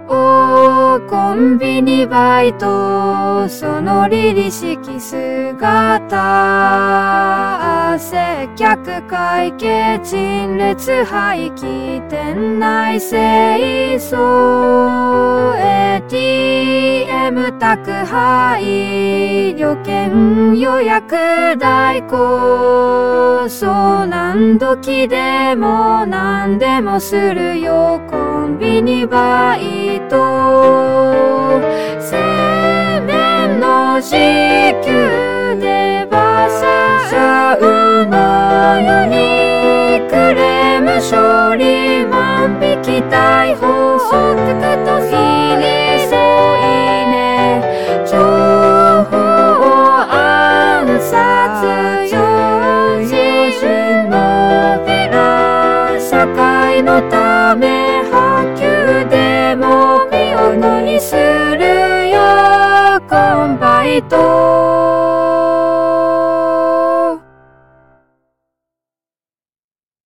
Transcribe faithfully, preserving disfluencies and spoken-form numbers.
おーコンビニバイト、その凛々しき姿、接客会計陳列廃棄店内清掃 エーティーエム 宅配旅券予約代行、そう何時でも何でもするよコンビニバイト、製麺の時給で馬車うのよにクレーム処理万引き逮捕送ってくといいねそういいね情報暗殺用心のビラ社会のため波及でも見事にするよコンバイト